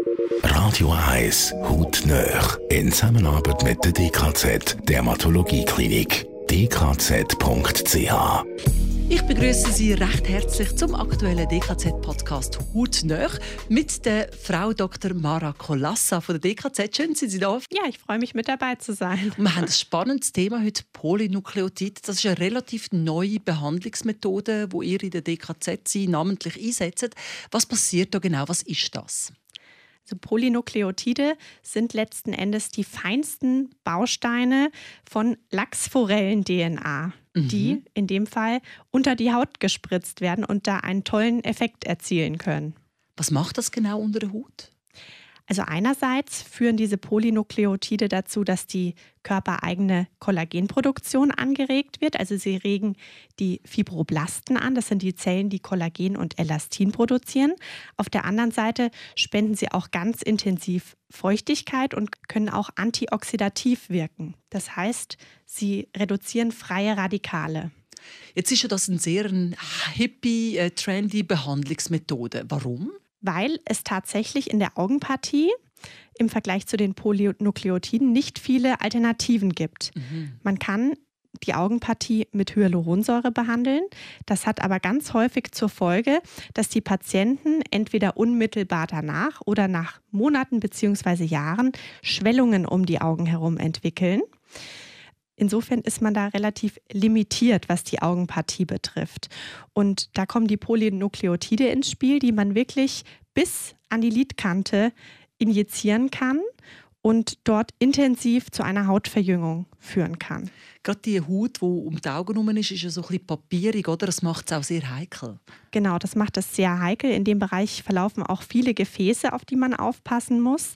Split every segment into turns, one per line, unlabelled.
Radio 1 hautnah in Zusammenarbeit mit der DKZ Dermatologie-Klinik. dkz.ch.
Ich begrüße Sie recht herzlich zum aktuellen DKZ-Podcast «Hautnah» mit der Frau Dr. Mara Kolassa von der DKZ. Schön, sind Sie da.
Ja, ich freue mich, mit dabei zu sein.
Und wir haben ein spannendes Thema heute, Polynukleotide. Das ist eine relativ neue Behandlungsmethode, die ihr in der DKZ Sie namentlich einsetzt. Was passiert da genau? Was ist das?
Also Polynukleotide sind letzten Endes die feinsten Bausteine von Lachsforellen-DNA, die in dem Fall unter die Haut gespritzt werden und da einen tollen Effekt erzielen können.
Was macht das genau unter der Haut?
Also einerseits führen diese Polynukleotide dazu, dass die körpereigene Kollagenproduktion angeregt wird. Also sie regen die Fibroblasten an. Das sind die Zellen, die Kollagen und Elastin produzieren. Auf der anderen Seite spenden sie auch ganz intensiv Feuchtigkeit und können auch antioxidativ wirken. Das heißt, sie reduzieren freie Radikale.
Jetzt ist ja das eine sehr hippie, trendy Behandlungsmethode. Warum?
Weil es tatsächlich in der Augenpartie im Vergleich zu den Polynukleotiden nicht viele Alternativen gibt. Man kann die Augenpartie mit Hyaluronsäure behandeln. Das hat aber ganz häufig zur Folge, dass die Patienten entweder unmittelbar danach oder nach Monaten bzw. Jahren Schwellungen um die Augen herum entwickeln. Insofern ist man da relativ limitiert, was die Augenpartie betrifft. Und da kommen die Polynukleotide ins Spiel, die man wirklich bis an die Lidkante injizieren kann und dort intensiv zu einer Hautverjüngung führen kann.
Gerade die Haut, die um die Augen herum ist ja so ein bisschen papierig, oder? Das macht es auch sehr heikel.
Genau, das macht es sehr heikel. In dem Bereich verlaufen auch viele Gefäße, auf die man aufpassen muss.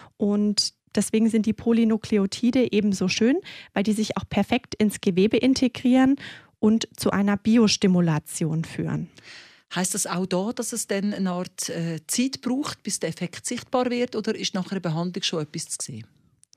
Und deswegen sind die Polynukleotide ebenso schön, weil die sich auch perfekt ins Gewebe integrieren und zu einer Biostimulation führen.
Heißt das auch da, dass es dann eine Art Zeit braucht, bis der Effekt sichtbar wird, oder ist nach einer Behandlung schon etwas zu sehen?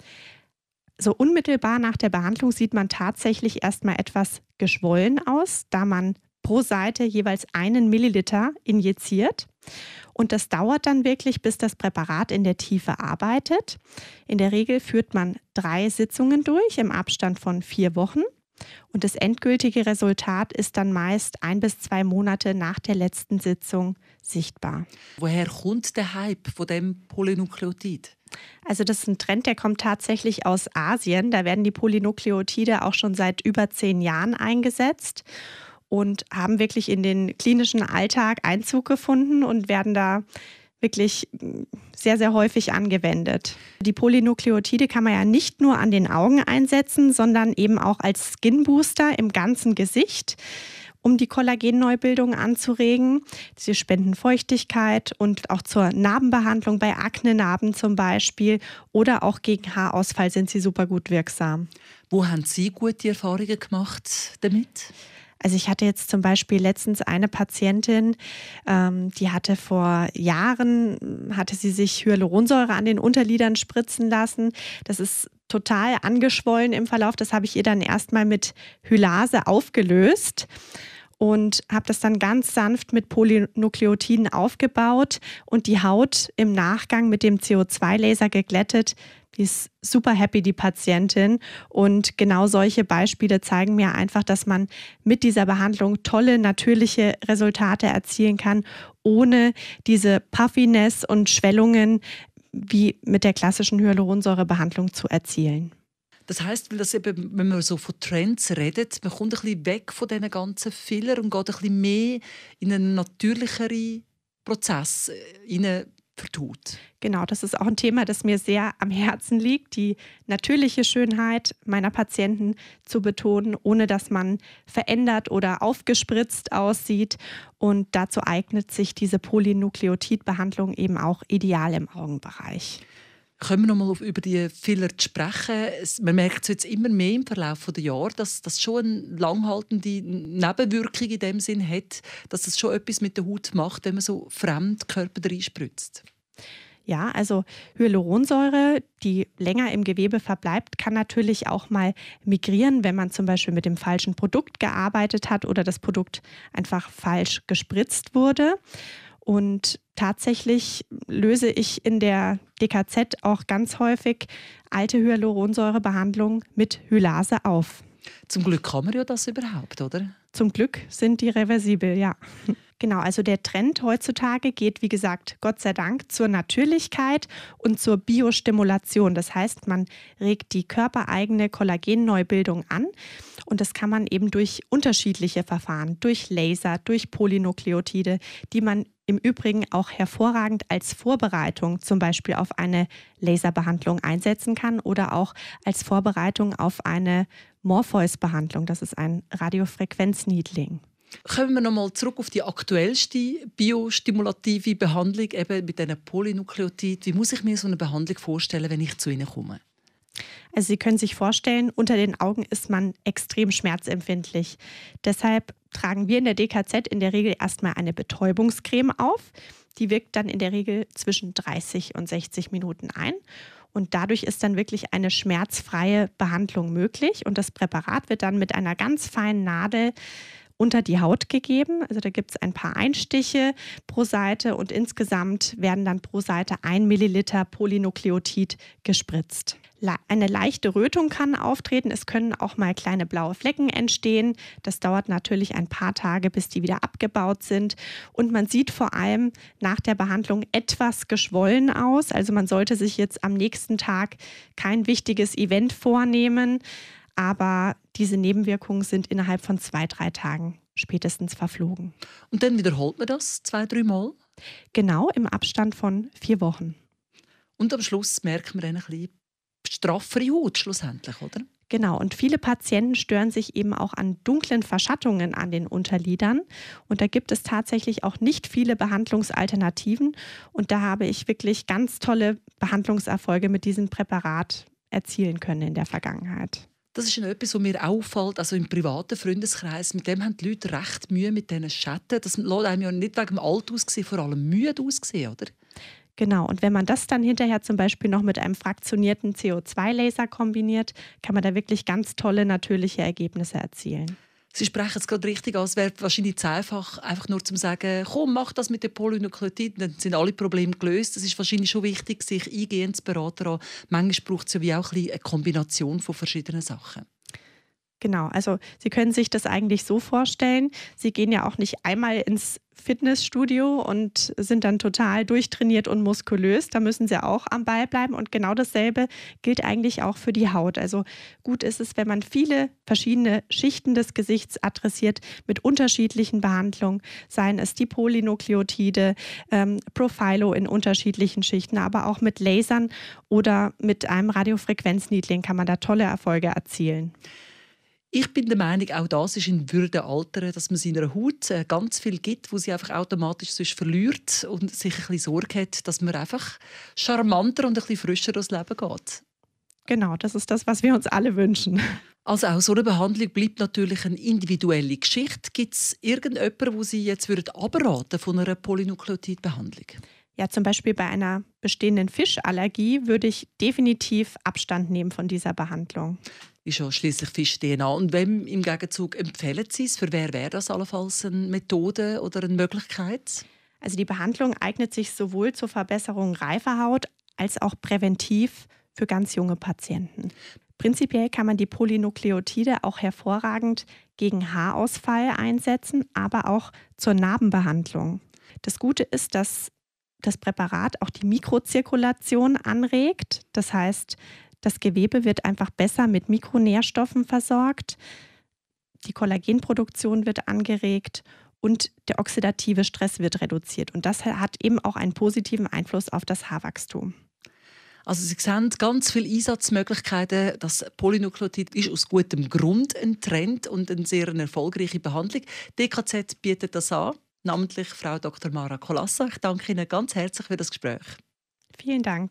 So unmittelbar nach der Behandlung sieht man tatsächlich erstmal etwas geschwollen aus, da man pro Seite jeweils 1 Milliliter injiziert. Und das dauert dann wirklich, bis das Präparat in der Tiefe arbeitet. In der Regel führt man 3 Sitzungen durch im Abstand von 4 Wochen. Und das endgültige Resultat ist dann meist 1 bis 2 Monate nach der letzten Sitzung sichtbar.
Woher kommt der Hype von dem Polynukleotid?
Also das ist ein Trend, der kommt tatsächlich aus Asien. Da werden die Polynukleotide auch schon seit über 10 Jahren eingesetzt und haben wirklich in den klinischen Alltag Einzug gefunden und werden da wirklich sehr, sehr häufig angewendet. Die Polynukleotide kann man ja nicht nur an den Augen einsetzen, sondern eben auch als Skin-Booster im ganzen Gesicht, um die Kollagenneubildung anzuregen. Sie spenden Feuchtigkeit und auch zur Narbenbehandlung bei Aknenarben zum Beispiel oder auch gegen Haarausfall sind sie super gut wirksam.
Wo haben Sie gute Erfahrungen gemacht damit?
Also ich hatte jetzt zum Beispiel letztens eine Patientin, die hatte vor Jahren, hatte sie sich Hyaluronsäure an den Unterlidern spritzen lassen. Das ist total angeschwollen im Verlauf. Das habe ich ihr dann erstmal mit Hylase aufgelöst und habe das dann ganz sanft mit Polynukleotiden aufgebaut und die Haut im Nachgang mit dem CO2-Laser geglättet. Die ist super happy, die Patientin. Und genau solche Beispiele zeigen mir einfach, dass man mit dieser Behandlung tolle, natürliche Resultate erzielen kann, ohne diese Puffiness und Schwellungen wie mit der klassischen Hyaluronsäurebehandlung zu erzielen.
Das heisst, weil das eben, wenn man so von Trends redet, man kommt ein bisschen weg von diesen ganzen Fillern und geht ein bisschen mehr in einen natürlicheren Prozess hinein für die Haut.
Genau, das ist auch ein Thema, das mir sehr am Herzen liegt, die natürliche Schönheit meiner Patienten zu betonen, ohne dass man verändert oder aufgespritzt aussieht. Und dazu eignet sich diese Polynukleotidbehandlung eben auch ideal im Augenbereich.
Können wir noch mal über die Filler sprechen? Man merkt es jetzt immer mehr im Verlauf der Jahre, dass das schon eine langhaltende Nebenwirkung in dem Sinn hat, dass es schon etwas mit der Haut macht, wenn man so Fremdkörper reinspritzt.
Ja, also Hyaluronsäure, die länger im Gewebe verbleibt, kann natürlich auch mal migrieren, wenn man zum Beispiel mit dem falschen Produkt gearbeitet hat oder das Produkt einfach falsch gespritzt wurde. Und tatsächlich löse ich in der DKZ auch ganz häufig alte Hyaluronsäurebehandlung mit Hylase auf.
Zum Glück kann man ja das überhaupt, oder?
Zum Glück sind die reversibel, ja. Genau, also der Trend heutzutage geht, wie gesagt, Gott sei Dank zur Natürlichkeit und zur Biostimulation. Das heißt, man regt die körpereigene Kollagenneubildung an und das kann man eben durch unterschiedliche Verfahren, durch Laser, durch Polynukleotide, die man im Übrigen auch hervorragend als Vorbereitung zum Beispiel auf eine Laserbehandlung einsetzen kann oder auch als Vorbereitung auf eine Morpheus-Behandlung. Das ist ein Radiofrequenzniedling.
Kommen wir nochmal zurück auf die aktuellste biostimulative Behandlung, eben mit diesen Polynukleotiden. Wie muss ich mir so eine Behandlung vorstellen, wenn ich zu Ihnen komme?
Also Sie können sich vorstellen, unter den Augen ist man extrem schmerzempfindlich. Deshalb tragen wir in der DKZ in der Regel erstmal eine Betäubungscreme auf. Die wirkt dann in der Regel zwischen 30 und 60 Minuten ein. Und dadurch ist dann wirklich eine schmerzfreie Behandlung möglich. Und das Präparat wird dann mit einer ganz feinen Nadel unter die Haut gegeben. Also da gibt es ein paar Einstiche pro Seite und insgesamt werden dann pro Seite 1 Milliliter Polynukleotid gespritzt. Eine leichte Rötung kann auftreten. Es können auch mal kleine blaue Flecken entstehen. Das dauert natürlich ein paar Tage, bis die wieder abgebaut sind. Und man sieht vor allem nach der Behandlung etwas geschwollen aus. Also man sollte sich jetzt am nächsten Tag kein wichtiges Event vornehmen. Aber diese Nebenwirkungen sind innerhalb von 2-3 Tagen spätestens verflogen.
Und dann wiederholt man das 2-3 Mal?
Genau, im Abstand von 4 Wochen.
Und am Schluss merkt man dann ein bisschen straffere Haut schlussendlich, oder?
Genau, und viele Patienten stören sich eben auch an dunklen Verschattungen an den Unterlidern. Und da gibt es tatsächlich auch nicht viele Behandlungsalternativen. Und da habe ich wirklich ganz tolle Behandlungserfolge mit diesem Präparat erzielen können in der Vergangenheit.
Das ist etwas, was mir auffällt, also im privaten Freundeskreis. Mit dem haben die Leute recht Mühe mit diesen Schatten. Das lässt einem ja nicht wegen dem Alter aussehen, vor allem müde aussehen, oder?
Genau, und wenn man das dann hinterher zum Beispiel noch mit einem fraktionierten CO2-Laser kombiniert, kann man da wirklich ganz tolle natürliche Ergebnisse erzielen.
Sie sprechen es gerade richtig an, es wäre wahrscheinlich zu einfach nur zu sagen, komm, mach das mit den Polynukleotiden, dann sind alle Probleme gelöst. Es ist wahrscheinlich schon wichtig, sich eingehend zu beraten. Manchmal braucht es ja wie auch eine Kombination von verschiedenen Sachen.
Genau, also Sie können sich das eigentlich so vorstellen, Sie gehen ja auch nicht einmal ins Fitnessstudio und sind dann total durchtrainiert und muskulös. Da müssen Sie auch am Ball bleiben und genau dasselbe gilt eigentlich auch für die Haut. Also gut ist es, wenn man viele verschiedene Schichten des Gesichts adressiert mit unterschiedlichen Behandlungen, seien es die Polynukleotide, Profilo in unterschiedlichen Schichten, aber auch mit Lasern oder mit einem Radiofrequenzniedling kann man da tolle Erfolge erzielen.
Ich bin der Meinung, auch das ist in Würde altern, dass man seiner Haut ganz viel gibt, wo sie einfach automatisch sonst verliert und sich ein bisschen Sorge hat, dass man einfach charmanter und ein bisschen frischer durchs Leben geht.
Genau, das ist das, was wir uns alle wünschen.
Also auch so eine Behandlung bleibt natürlich eine individuelle Geschichte. Gibt es irgendjemanden, wo Sie jetzt abraten von einer Polynukleotidbehandlung?
Ja, zum Beispiel bei einer bestehenden Fischallergie würde ich definitiv Abstand nehmen von dieser Behandlung.
Ist ja schliesslich Fisch-DNA. Und wem im Gegenzug empfehlen Sie es? Für wer wäre das allenfalls eine Methode oder eine Möglichkeit?
Also die Behandlung eignet sich sowohl zur Verbesserung reifer Haut als auch präventiv für ganz junge Patienten. Prinzipiell kann man die Polynukleotide auch hervorragend gegen Haarausfall einsetzen, aber auch zur Narbenbehandlung. Das Gute ist, dass das Präparat auch die Mikrozirkulation anregt. Das heißt, das Gewebe wird einfach besser mit Mikronährstoffen versorgt, die Kollagenproduktion wird angeregt und der oxidative Stress wird reduziert. Und das hat eben auch einen positiven Einfluss auf das Haarwachstum.
Also Sie sehen ganz viele Einsatzmöglichkeiten. Das Polynukleotid ist aus gutem Grund ein Trend und eine sehr erfolgreiche Behandlung. DKZ bietet das an, namentlich Frau Dr. Mara Kolassa. Ich danke Ihnen ganz herzlich für das Gespräch.
Vielen Dank.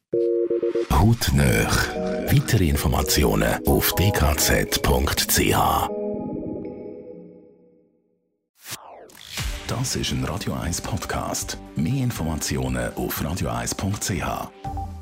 Hautnöch. Weitere Informationen auf dkz.ch. Das ist ein Radio 1 Podcast. Mehr Informationen auf radio1.ch.